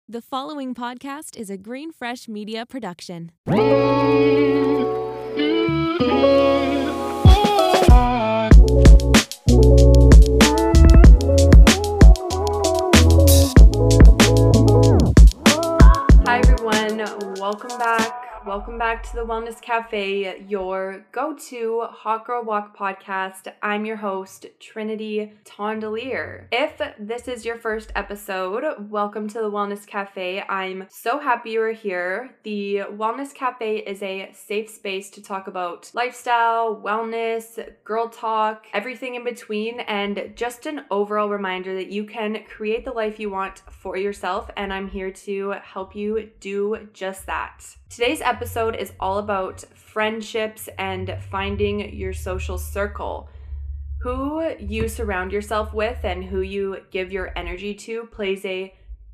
The following podcast is a Green Fresh Media production. Hi everyone, welcome back. Welcome back to the Wellness Cafe, your go-to Hot Girl Walk podcast. I'm your host, Trinity Tondelier. If this is your first episode, welcome to the Wellness Cafe. I'm so happy you are here. The Wellness Cafe is a safe space to talk about lifestyle, wellness, girl talk, everything in between, and just an overall reminder that you can create the life you want for yourself, and I'm here to help you do just that. Today's episode is all about friendships and finding your social circle. Who you surround yourself with and who you give your energy to plays a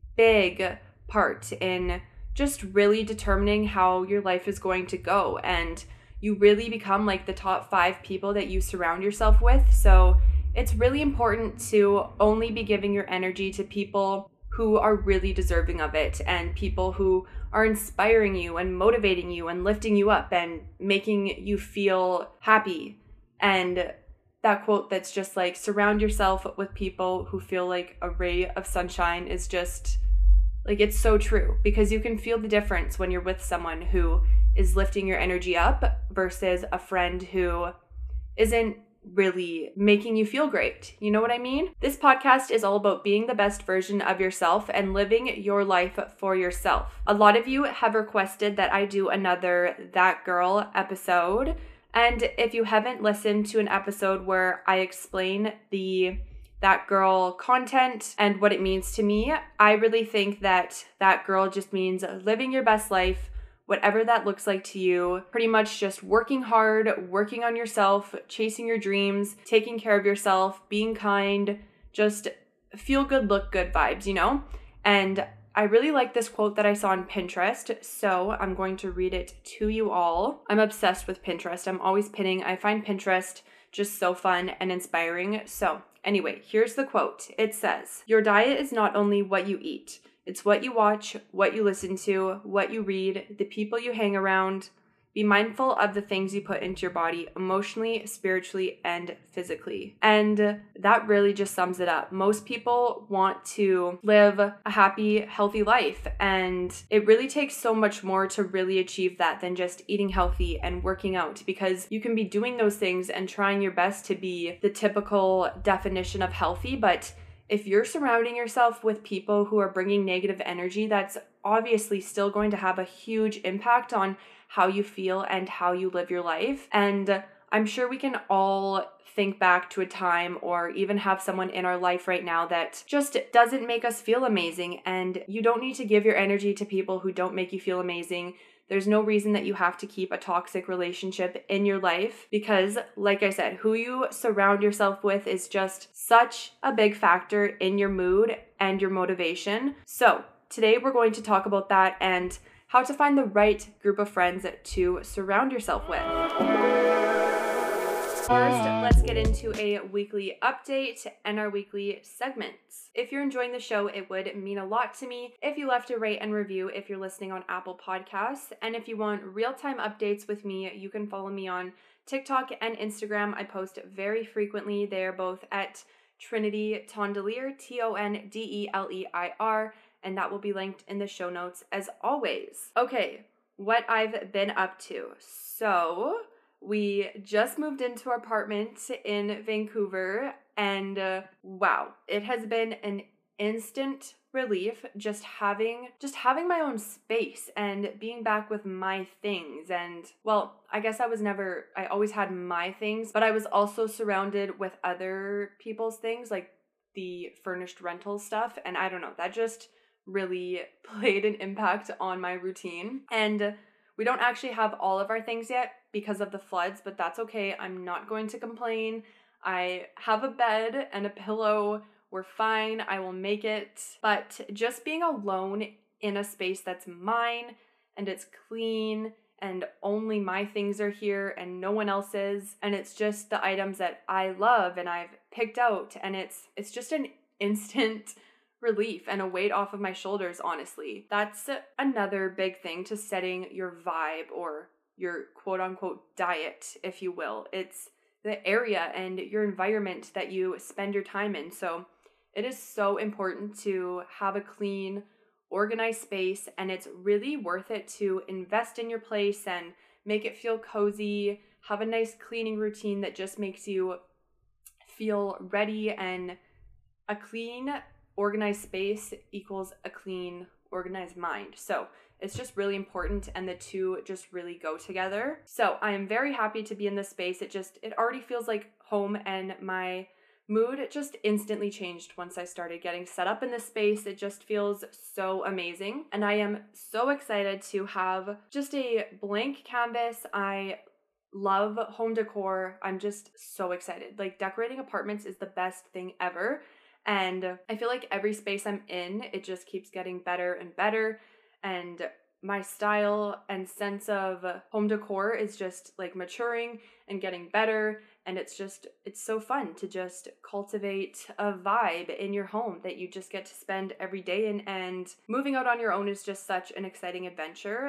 big part in just really determining how your life is going to go. And you really become like the top 5 people that you surround yourself with. So it's really important to only be giving your energy to people who are really deserving of it and people who are inspiring you and motivating you and lifting you up and making you feel happy. And that quote that's just like, surround yourself with people who feel like a ray of sunshine is just like, it's so true, because you can feel the difference when you're with someone who is lifting your energy up versus a friend who isn't really making you feel great. You know what I mean? This podcast is all about being the best version of yourself and living your life for yourself. A lot of you have requested that I do another That Girl episode. And if you haven't listened to an episode where I explain the That Girl content and what it means to me, I really think that That Girl just means living your best life, whatever that looks like to you. Pretty much just working hard, working on yourself, chasing your dreams, taking care of yourself, being kind, just feel good, look good vibes, you know? And I really like this quote that I saw on Pinterest, so I'm going to read it to you all. I'm obsessed with Pinterest. I'm always pinning. I find Pinterest just so fun and inspiring. So anyway, here's the quote. It says, "Your diet is not only what you eat. It's what you watch, what you listen to, what you read, the people you hang around. Be mindful of the things you put into your body emotionally, spiritually, and physically." And that really just sums it up. Most people want to live a happy, healthy life, and it really takes so much more to really achieve that than just eating healthy and working out, because you can be doing those things and trying your best to be the typical definition of healthy, but if you're surrounding yourself with people who are bringing negative energy, that's obviously still going to have a huge impact on how you feel and how you live your life. And I'm sure we can all think back to a time or even have someone in our life right now that just doesn't make us feel amazing. And you don't need to give your energy to people who don't make you feel amazing. There's no reason that you have to keep a toxic relationship in your life, because, like I said, who you surround yourself with is just such a big factor in your mood and your motivation. So today we're going to talk about that and how to find the right group of friends to surround yourself with. First, let's get into a weekly update and our weekly segments. If you're enjoying the show, it would mean a lot to me if you left a rate and review if you're listening on Apple Podcasts. And if you want real-time updates with me, you can follow me on TikTok and Instagram. I post very frequently. They are both at Trinity Tondelier, Tondeleir, and that will be linked in the show notes as always. Okay, what I've been up to. So we just moved into our apartment in Vancouver, and wow, it has been an instant relief just having my own space and being back with my things. And well, I guess I always had my things, but I was also surrounded with other people's things, like the furnished rental stuff, and I don't know, that just really played an impact on my routine. And we don't actually have all of our things yet because of the floods, but that's okay. I'm not going to complain. I have a bed and a pillow. We're fine. I will make it. But just being alone in a space that's mine and it's clean and only my things are here and no one else's, and it's just the items that I love and I've picked out, and it's just an instant relief and a weight off of my shoulders, honestly. That's another big thing to setting your vibe or your quote unquote diet, if you will. It's the area and your environment that you spend your time in. So it is so important to have a clean, organized space, and it's really worth it to invest in your place and make it feel cozy, have a nice cleaning routine that just makes you feel ready. And a clean, organized space equals a clean, organized mind. So it's just really important, and the two just really go together. So I am very happy to be in this space. It already feels like home, and my mood just instantly changed once I started getting set up in this space. It just feels so amazing, and I am so excited to have just a blank canvas. I love home decor. I'm just so excited. Like, decorating apartments is the best thing ever. And I feel like every space I'm in, it just keeps getting better and better. And my style and sense of home decor is just like maturing and getting better. And it's so fun to just cultivate a vibe in your home that you just get to spend every day in. And moving out on your own is just such an exciting adventure.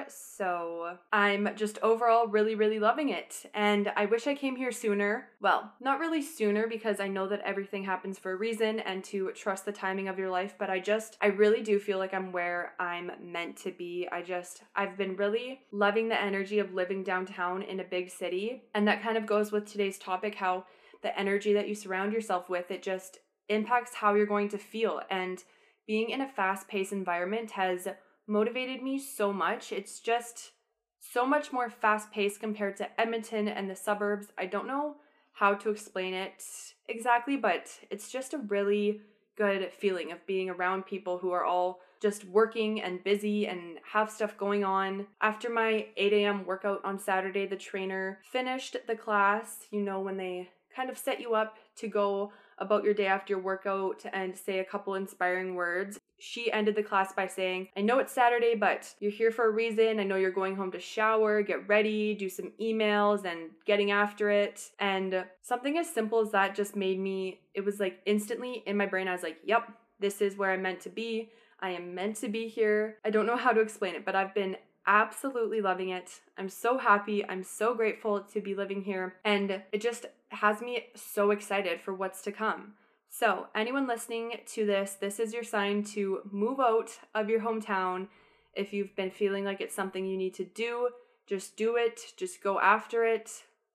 So I'm just overall really, really loving it. And I wish I came here sooner. Well, not really sooner, because I know that everything happens for a reason and to trust the timing of your life. But I really do feel like I'm where I'm meant to be. I've been really loving the energy of living downtown in a big city. And that kind of goes with today's topic, how the energy that you surround yourself with, it just impacts how you're going to feel. And being in a fast-paced environment has motivated me so much. It's just so much more fast-paced compared to Edmonton and the suburbs. I don't know how to explain it exactly, but it's just a really good feeling of being around people who are all just working and busy and have stuff going on. After my 8 a.m. workout on Saturday, the trainer finished the class, when they kind of set you up to go about your day after your workout and say a couple inspiring words. She ended the class by saying, "I know it's Saturday, but you're here for a reason. I know you're going home to shower, get ready, do some emails, and getting after it." And something as simple as that just made me, it was like instantly in my brain, I was like, yep, this is where I'm meant to be. I am meant to be here. I don't know how to explain it, but I've been absolutely loving it. I'm so happy. I'm so grateful to be living here. And it just has me so excited for what's to come. So anyone listening to this is your sign to move out of your hometown. If you've been feeling like it's something you need to do, just do it. Just go after it.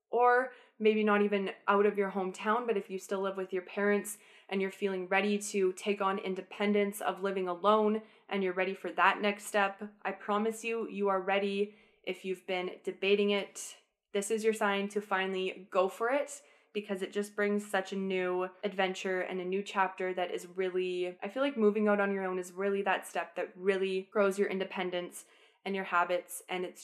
Or maybe not even out of your hometown, but if you still live with your parents and you're feeling ready to take on independence of living alone and you're ready for that next step, I promise you are ready. If you've been debating it, this is your sign to finally go for it, because it just brings such a new adventure and a new chapter that is really, I feel like moving out on your own is really that step that really grows your independence and your habits. And it's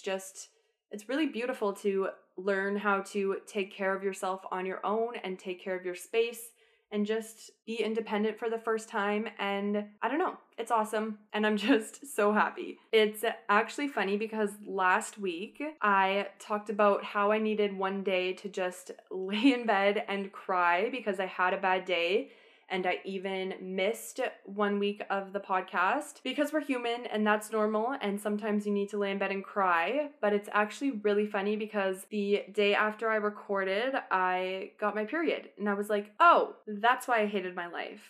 really beautiful to learn how to take care of yourself on your own and take care of your space and just be independent for the first time. And I don't know, it's awesome. And I'm just so happy. It's actually funny because last week I talked about how I needed one day to just lay in bed and cry because I had a bad day. And I even missed 1 week of the podcast because we're human and that's normal. And sometimes you need to lay in bed and cry. But it's actually really funny because the day after I recorded, I got my period. And I was like, oh, that's why I hated my life.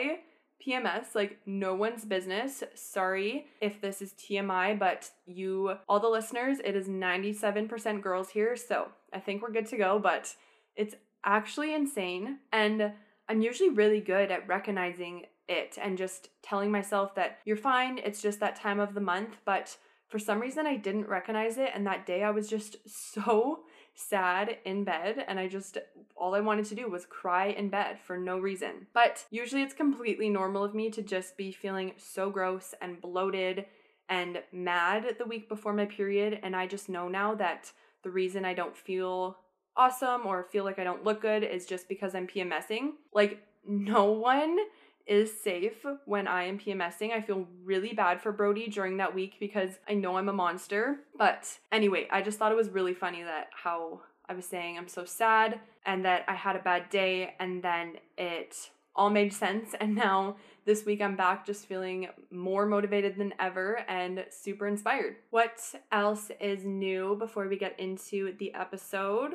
PMS, like no one's business. Sorry if this is TMI, but all the listeners, it is 97% girls here. So I think we're good to go, but it's actually insane. And I'm usually really good at recognizing it and just telling myself that you're fine, it's just that time of the month. But for some reason, I didn't recognize it. And that day I was just so sad in bed. And all I wanted to do was cry in bed for no reason. But usually it's completely normal of me to just be feeling so gross and bloated and mad the week before my period. And I just know now that the reason I don't feel awesome or feel like I don't look good is just because I'm PMSing. Like, no one is safe when I am PMSing. I feel really bad for Brody during that week because I know I'm a monster. But anyway, I just thought it was really funny that how I was saying I'm so sad and that I had a bad day, and then it all made sense. And now this week I'm back just feeling more motivated than ever and super inspired. What else is new before we get into the episode?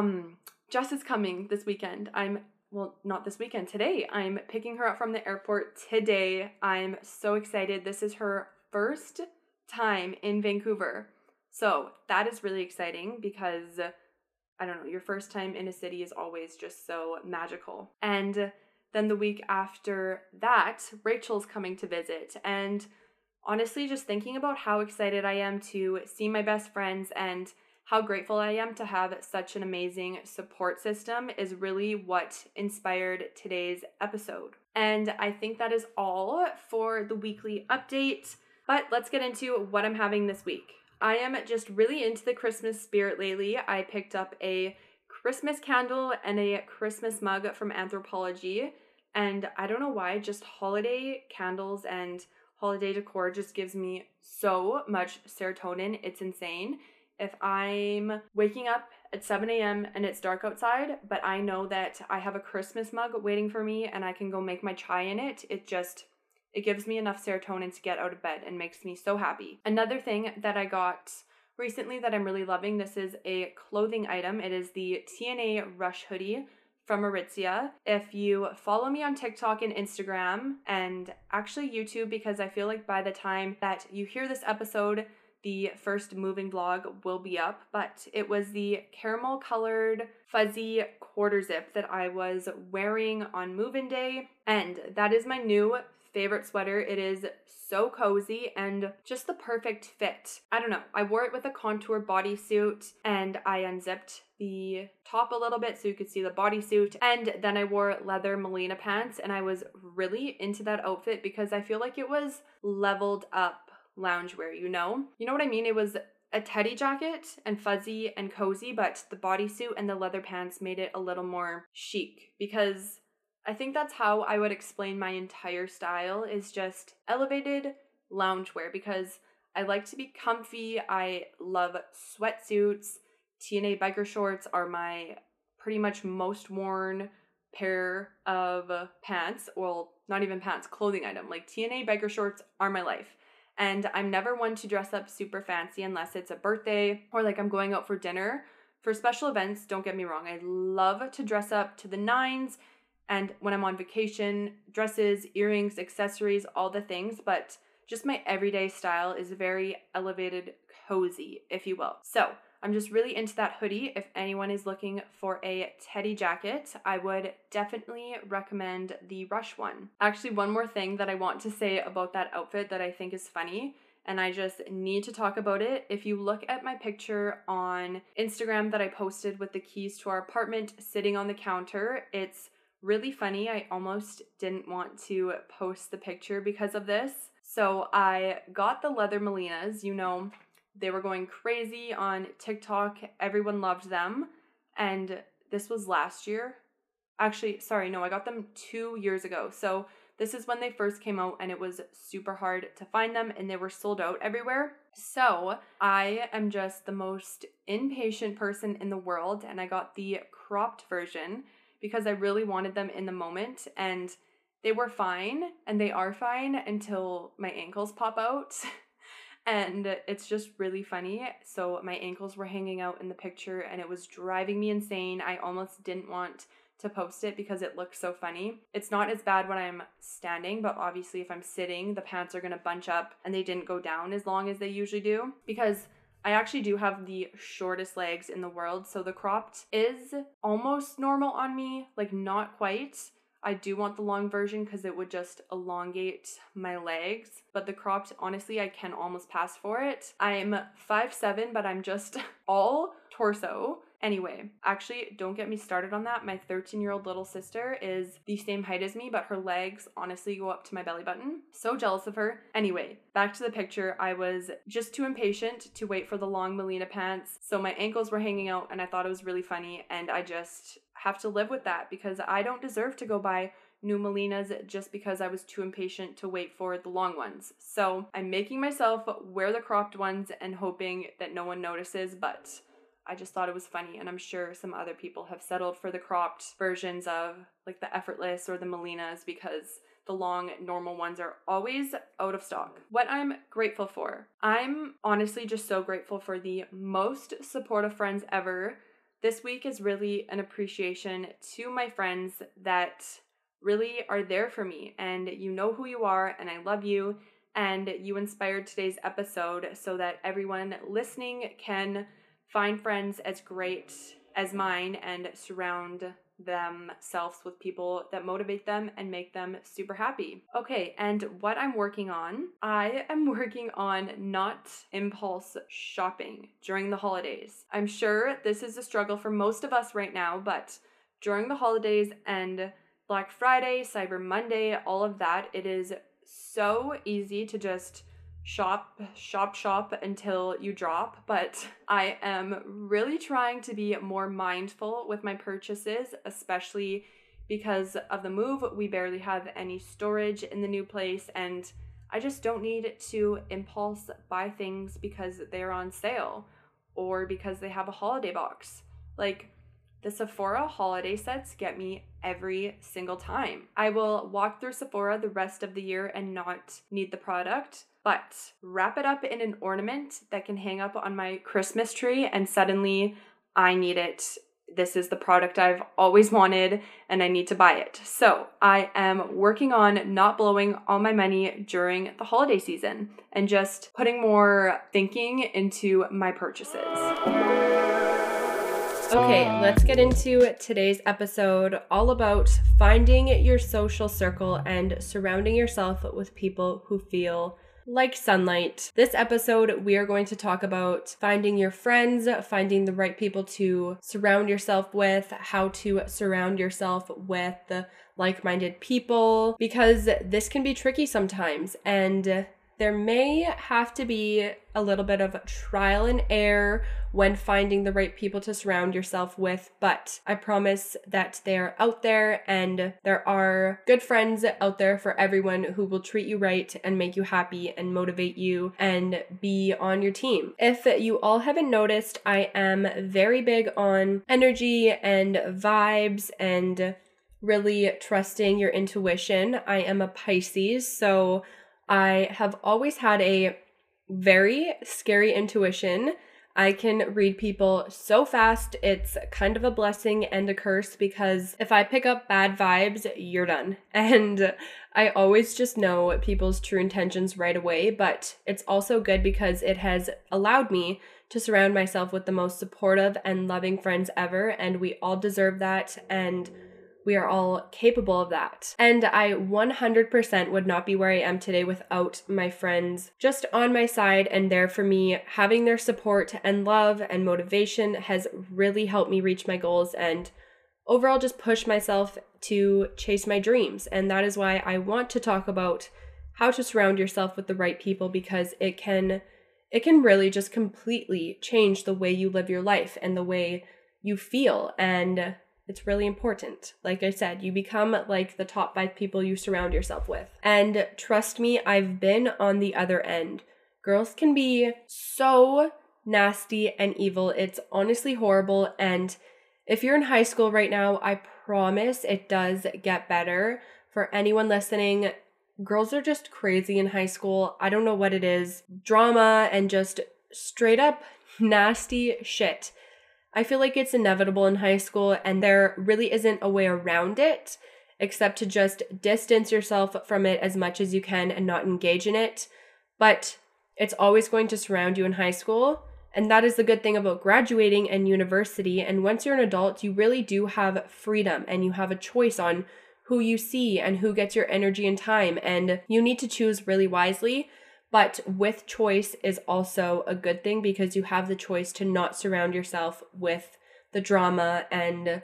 Jess is coming this weekend. Not this weekend, today. I'm picking her up from the airport today. I'm so excited. This is her first time in Vancouver. So that is really exciting because, I don't know, your first time in a city is always just so magical. And then the week after that, Rachel's coming to visit. And honestly, just thinking about how excited I am to see my best friends and how grateful I am to have such an amazing support system is really what inspired today's episode. And I think that is all for the weekly update, but let's get into what I'm having this week. I am just really into the Christmas spirit lately. I picked up a Christmas candle and a Christmas mug from Anthropologie, and I don't know why, just holiday candles and holiday decor just gives me so much serotonin. It's insane. If I'm waking up at 7 a.m. and it's dark outside, but I know that I have a Christmas mug waiting for me and I can go make my chai in it, it gives me enough serotonin to get out of bed and makes me so happy. Another thing that I got recently that I'm really loving, this is a clothing item. It is the TNA Rush hoodie from Aritzia. If you follow me on TikTok and Instagram and actually YouTube, because I feel like by the time that you hear this episode, the first moving vlog will be up, but it was the caramel colored fuzzy quarter zip that I was wearing on move-in day, and that is my new favorite sweater. It is so cozy and just the perfect fit. I don't know, I wore it with a contour bodysuit and I unzipped the top a little bit so you could see the bodysuit, and then I wore leather Melina pants, and I was really into that outfit because I feel like it was leveled up loungewear, you know what I mean? It was a teddy jacket and fuzzy and cozy, but the bodysuit and the leather pants made it a little more chic, because I think that's how I would explain my entire style, is just elevated loungewear, because I like to be comfy. I love sweatsuits. TNA biker shorts are my pretty much most worn pair of pants. Well, not even pants, clothing item. Like TNA biker shorts are my life. And I'm never one to dress up super fancy unless it's a birthday or like I'm going out for dinner. For special events, don't get me wrong, I love to dress up to the nines. And when I'm on vacation, dresses, earrings, accessories, all the things. But just my everyday style is very elevated, cozy, if you will. So I'm just really into that hoodie. If anyone is looking for a teddy jacket, I would definitely recommend the Rush one. Actually, one more thing that I want to say about that outfit that I think is funny, and I just need to talk about it. If you look at my picture on Instagram that I posted with the keys to our apartment sitting on the counter, it's really funny. I almost didn't want to post the picture because of this. So I got the leather Melinas, they were going crazy on TikTok. Everyone loved them. And this was last year. Actually, sorry, no, I got them 2 years ago. So this is when they first came out and it was super hard to find them and they were sold out everywhere. So I am just the most impatient person in the world, and I got the cropped version because I really wanted them in the moment, and they were fine, and they are fine until my ankles pop out. And it's just really funny. So my ankles were hanging out in the picture and it was driving me insane. I almost didn't want to post it because it looked so funny. It's not as bad when I'm standing, but obviously if I'm sitting, the pants are going to bunch up and they didn't go down as long as they usually do, because I actually do have the shortest legs in the world. So the cropped is almost normal on me, like not quite. I do want the long version because it would just elongate my legs. But the cropped, honestly, I can almost pass for it. I'm 5'7", but I'm just all torso. Anyway, actually, don't get me started on that. My 13-year-old little sister is the same height as me, but her legs honestly go up to my belly button. So jealous of her. Anyway, back to the picture. I was just too impatient to wait for the long Melina pants. So my ankles were hanging out and I thought it was really funny, and I just have to live with that because I don't deserve to go buy new Melinas just because I was too impatient to wait for the long ones. So I'm making myself wear the cropped ones and hoping that no one notices, but I just thought it was funny, and I'm sure some other people have settled for the cropped versions of like the Effortless or the Melinas because the long normal ones are always out of stock. What I'm grateful for. I'm honestly just so grateful for the most supportive friends ever. This week is really an appreciation to my friends that really are there for me, and you know who you are, and I love you, and you inspired today's episode so that everyone listening can find friends as great as mine and surround themselves with people that motivate them and make them super happy. Okay, and what I'm working on, I am working on not impulse shopping during the holidays. I'm sure this is a struggle for most of us right now, but during the holidays and Black Friday, Cyber Monday, all of that, it is so easy to just shop until you drop, but I am really trying to be more mindful with my purchases, especially because of the move. We barely have any storage in the new place, and I just don't need to impulse buy things because they're on sale or because they have a holiday box. Like, the Sephora holiday sets get me every single time. I will walk through Sephora the rest of the year and not need the product, but wrap it up in an ornament that can hang up on my Christmas tree and suddenly I need it. This is the product I've always wanted and I need to buy it. So I am working on not blowing all my money during the holiday season and just putting more thinking into my purchases. Okay, let's get into today's episode, all about finding your social circle and surrounding yourself with people who feel like sunlight. This episode, we are going to talk about finding your friends, finding the right people to surround yourself with, how to surround yourself with like-minded people, because this can be tricky sometimes, and there may have to be a little bit of trial and error when finding the right people to surround yourself with, but I promise that they are out there and there are good friends out there for everyone who will treat you right and make you happy and motivate you and be on your team. If you all haven't noticed, I am very big on energy and vibes and really trusting your intuition. I am a Pisces, so I have always had a very scary intuition. I can read people so fast. It's kind of a blessing and a curse because if I pick up bad vibes, you're done. And I always just know people's true intentions right away, but it's also good because it has allowed me to surround myself with the most supportive and loving friends ever, and we all deserve that, and we are all capable of that. And I 100% would not be where I am today without my friends just on my side and there for me. Having their support and love and motivation has really helped me reach my goals and overall just push myself to chase my dreams. And that is why I want to talk about how to surround yourself with the right people, because it can really just completely change the way you live your life and the way you feel. And it's really important. Like I said, you become like the top 5 people you surround yourself with. And trust me, I've been on the other end. Girls can be so nasty and evil. It's honestly horrible. And if you're in high school right now, I promise it does get better. For anyone listening, girls are just crazy in high school. I don't know what it is. Drama and just straight up nasty shit. I feel like it's inevitable in high school and there really isn't a way around it except to just distance yourself from it as much as you can and not engage in it. But it's always going to surround you in high school. And that is the good thing about graduating and university. And once you're an adult, you really do have freedom and you have a choice on who you see and who gets your energy and time. And you need to choose really wisely. But with choice is also a good thing because you have the choice to not surround yourself with the drama and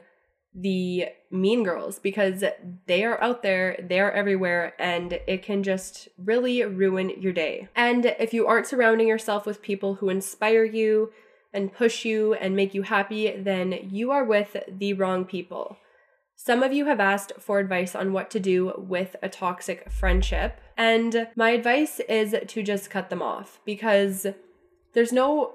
the mean girls, because they are out there, they are everywhere, and it can just really ruin your day. And if you aren't surrounding yourself with people who inspire you and push you and make you happy, then you are with the wrong people. Some of you have asked for advice on what to do with a toxic friendship, and my advice is to just cut them off, because there's no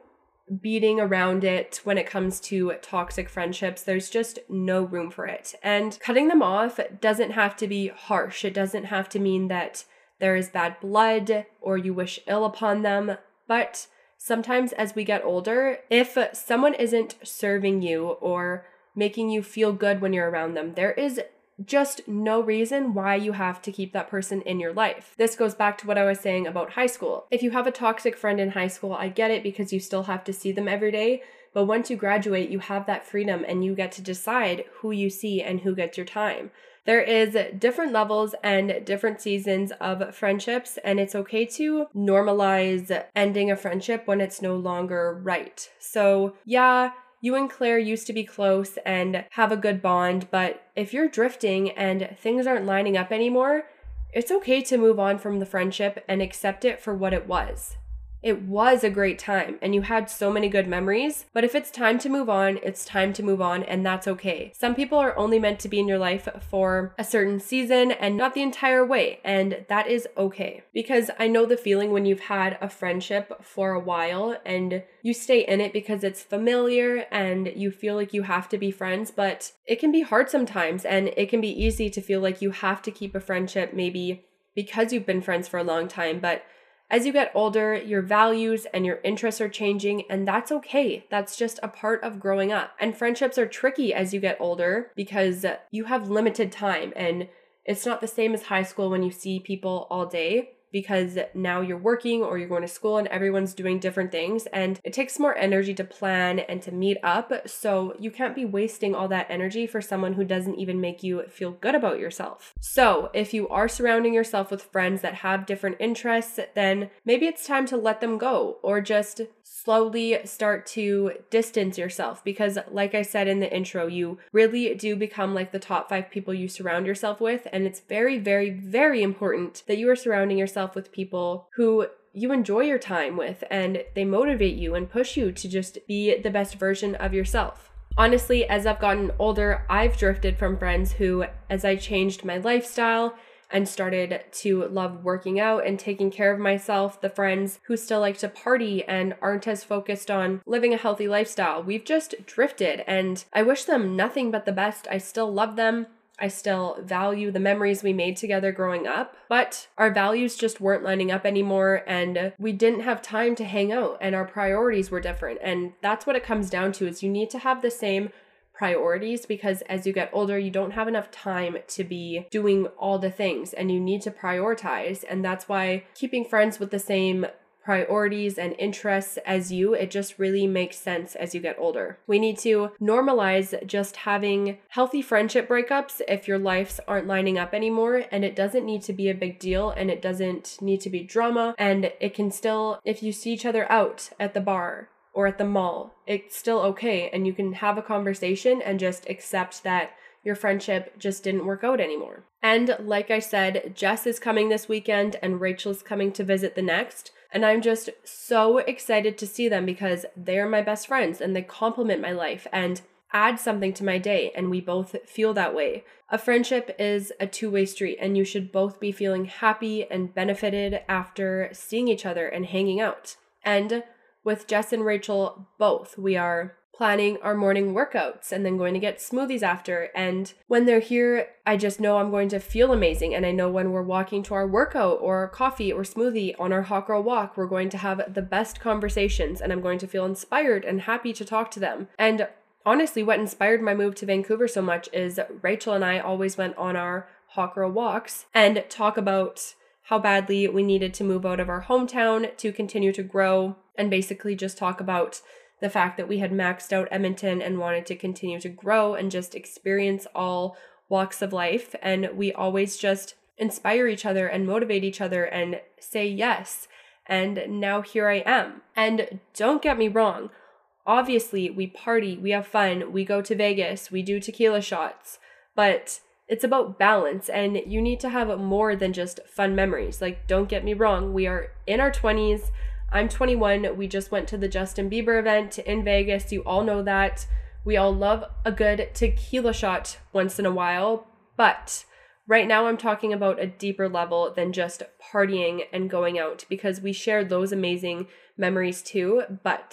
beating around it when it comes to toxic friendships. There's just no room for it. And cutting them off doesn't have to be harsh. It doesn't have to mean that there is bad blood or you wish ill upon them. But sometimes as we get older, if someone isn't serving you or making you feel good when you're around them, there is just no reason why you have to keep that person in your life. This goes back to what I was saying about high school. If you have a toxic friend in high school, I get it because you still have to see them every day. But once you graduate, you have that freedom and you get to decide who you see and who gets your time. There is different levels and different seasons of friendships, and it's okay to normalize ending a friendship when it's no longer right. So yeah, you and Claire used to be close and have a good bond, but if you're drifting and things aren't lining up anymore, it's okay to move on from the friendship and accept it for what it was. It was a great time and you had so many good memories, but if it's time to move on, it's time to move on, and that's okay. Some people are only meant to be in your life for a certain season and not the entire way, and that is okay. Because I know the feeling when you've had a friendship for a while and you stay in it because it's familiar and you feel like you have to be friends, but it can be hard sometimes and it can be easy to feel like you have to keep a friendship maybe because you've been friends for a long time, but as you get older, your values and your interests are changing, and that's okay. That's just a part of growing up. And friendships are tricky as you get older because you have limited time, and it's not the same as high school when you see people all day, because now you're working or you're going to school and everyone's doing different things, and it takes more energy to plan and to meet up. So you can't be wasting all that energy for someone who doesn't even make you feel good about yourself. So if you are surrounding yourself with friends that have different interests, then maybe it's time to let them go or just slowly start to distance yourself, because like I said in the intro, you really do become like the top 5 people you surround yourself with, and it's very, very, very important that you are surrounding yourself with people who you enjoy your time with and they motivate you and push you to just be the best version of yourself. Honestly, as I've gotten older, I've drifted from friends who, as I changed my lifestyle and started to love working out and taking care of myself, the friends who still like to party and aren't as focused on living a healthy lifestyle, we've just drifted, and I wish them nothing but the best. I still love them. I still value the memories we made together growing up, but our values just weren't lining up anymore, and we didn't have time to hang out, and our priorities were different. And that's what it comes down to, is you need to have the same priorities, because as you get older, you don't have enough time to be doing all the things and you need to prioritize. And that's why keeping friends with the same priorities and interests as you, it just really makes sense as you get older. We need to normalize just having healthy friendship breakups if your lives aren't lining up anymore, and it doesn't need to be a big deal and it doesn't need to be drama, and it can still, if you see each other out at the bar or at the mall, it's still okay, and you can have a conversation and just accept that your friendship just didn't work out anymore. And like I said, Jess is coming this weekend and Rachel's coming to visit the next. And I'm just so excited to see them because they're my best friends and they complement my life and add something to my day, and we both feel that way. A friendship is a two-way street, and you should both be feeling happy and benefited after seeing each other and hanging out. And with Jess and Rachel both, we are planning our morning workouts and then going to get smoothies after. And when they're here, I just know I'm going to feel amazing. And I know when we're walking to our workout or our coffee or smoothie on our hot girl walk, we're going to have the best conversations and I'm going to feel inspired and happy to talk to them. And honestly, what inspired my move to Vancouver so much is Rachel and I always went on our hot girl walks and talk about how badly we needed to move out of our hometown to continue to grow, and basically just talk about the fact that we had maxed out Edmonton and wanted to continue to grow and just experience all walks of life. And we always just inspire each other and motivate each other and say yes. And now here I am. And don't get me wrong, obviously we party, we have fun, we go to Vegas, we do tequila shots, but it's about balance, and you need to have more than just fun memories. Like, don't get me wrong, we are in our 20s. I'm 21. We just went to the Justin Bieber event in Vegas. You all know that. We all love a good tequila shot once in a while. But right now I'm talking about a deeper level than just partying and going out, because we shared those amazing memories too. But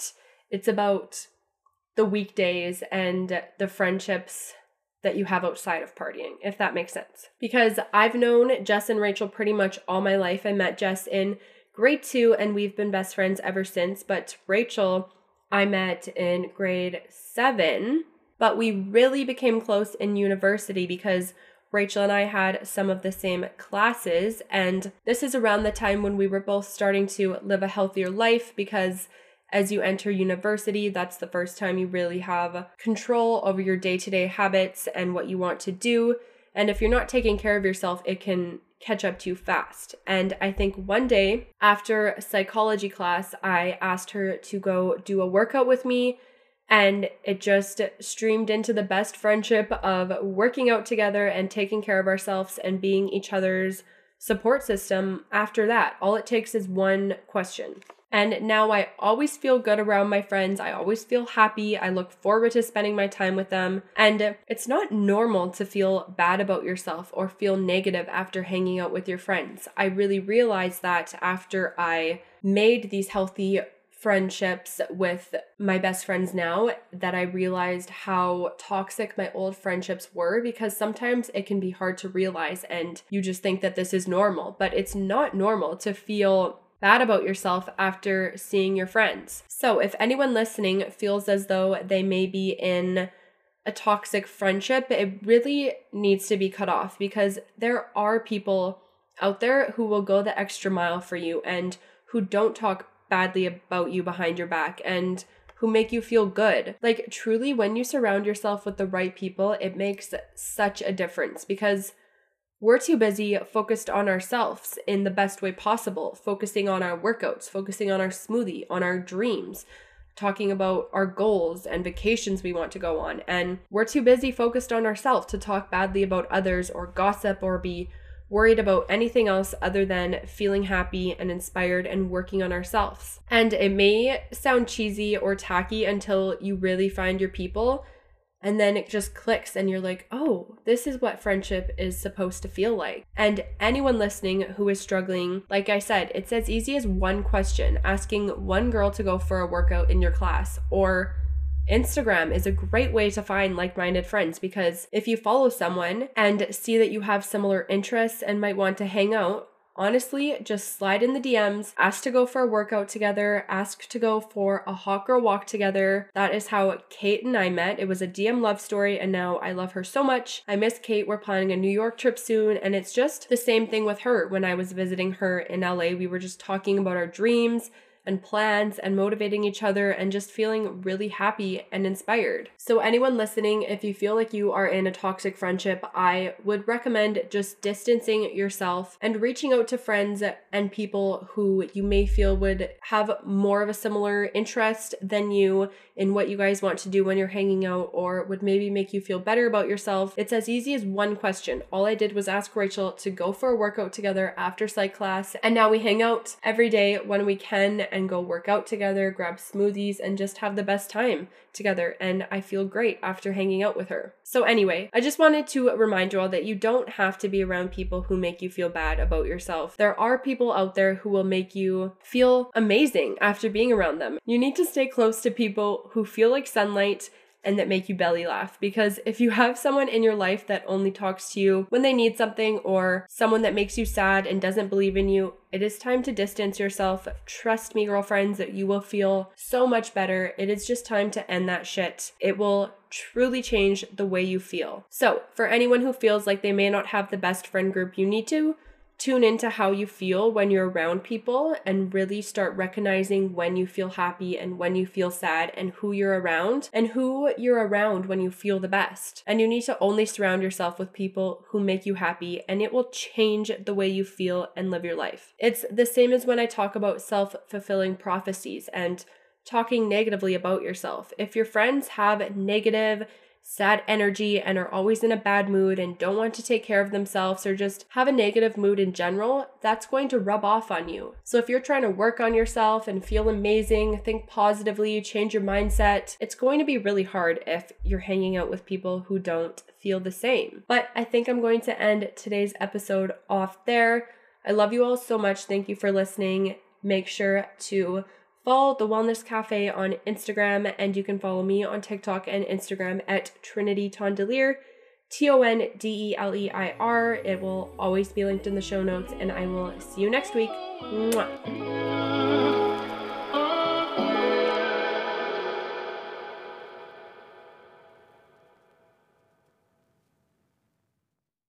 It's about the weekdays and the friendships that you have outside of partying, if that makes sense. Because I've known Jess and Rachel pretty much all my life. I met Jess in grade 2 and we've been best friends ever since. But Rachel, I met in grade 7, but we really became close in university because Rachel and I had some of the same classes. And this is around the time when we were both starting to live a healthier life, because as you enter university, that's the first time you really have control over your day-to-day habits and what you want to do. And if you're not taking care of yourself, it can catch up to you fast. And I think one day after psychology class, I asked her to go do a workout with me, and it just streamed into the best friendship of working out together and taking care of ourselves and being each other's support system after that. All it takes is one question. And now I always feel good around my friends. I always feel happy. I look forward to spending my time with them. And it's not normal to feel bad about yourself or feel negative after hanging out with your friends. I really realized that after I made these healthy friendships with my best friends now, that I realized how toxic my old friendships were, because sometimes it can be hard to realize and you just think that this is normal, but it's not normal to feel bad about yourself after seeing your friends. So if anyone listening feels as though they may be in a toxic friendship, it really needs to be cut off, because there are people out there who will go the extra mile for you and who don't talk badly about you behind your back and who make you feel good. Like, truly, when you surround yourself with the right people, it makes such a difference, because we're too busy focused on ourselves in the best way possible, focusing on our workouts, focusing on our smoothie, on our dreams, talking about our goals and vacations we want to go on. And we're too busy focused on ourselves to talk badly about others or gossip or be worried about anything else other than feeling happy and inspired and working on ourselves. And it may sound cheesy or tacky until you really find your people, and then it just clicks and you're like, oh, this is what friendship is supposed to feel like. And anyone listening who is struggling, like I said, it's as easy as one question, asking one girl to go for a workout in your class. Or Instagram is a great way to find like-minded friends, because if you follow someone and see that you have similar interests and might want to hang out, honestly, just slide in the DMs, ask to go for a workout together, ask to go for a hot girl walk together. That is how Kate and I met. It was a DM love story, and now I love her so much. I miss Kate. We're planning a New York trip soon, and it's just the same thing with her. When I was visiting her in LA, we were just talking about our dreams and plans and motivating each other and just feeling really happy and inspired. So anyone listening, if you feel like you are in a toxic friendship, I would recommend just distancing yourself and reaching out to friends and people who you may feel would have more of a similar interest than you in what you guys want to do when you're hanging out, or would maybe make you feel better about yourself. It's as easy as one question. All I did was ask Rachel to go for a workout together after psych class, and now we hang out every day when we can and go work out together, grab smoothies, and just have the best time together. And I feel great after hanging out with her. So anyway, I just wanted to remind you all that you don't have to be around people who make you feel bad about yourself. There are people out there who will make you feel amazing after being around them. You need to stay close to people who feel like sunlight and that make you belly laugh. Because if you have someone in your life that only talks to you when they need something, or someone that makes you sad and doesn't believe in you, it is time to distance yourself. Trust me, girlfriends, that you will feel so much better. It is just time to end that shit. It will truly change the way you feel. So for anyone who feels like they may not have the best friend group, you need to tune into how you feel when you're around people and really start recognizing when you feel happy and when you feel sad, and who you're around when you feel the best. And you need to only surround yourself with people who make you happy, and it will change the way you feel and live your life. It's the same as when I talk about self-fulfilling prophecies and talking negatively about yourself. If your friends have negative, sad energy and are always in a bad mood and don't want to take care of themselves, or just have a negative mood in general, that's going to rub off on you. So if you're trying to work on yourself and feel amazing, think positively, change your mindset, it's going to be really hard if you're hanging out with people who don't feel the same. But I think I'm going to end today's episode off there. I love you all so much. Thank you for listening. Make sure to Follow the Wellness Cafe on Instagram, and you can follow me on TikTok and Instagram at Trinity Tondelier, TONDELEIR. It will always be linked in the show notes, and I will see you next week. Mwah.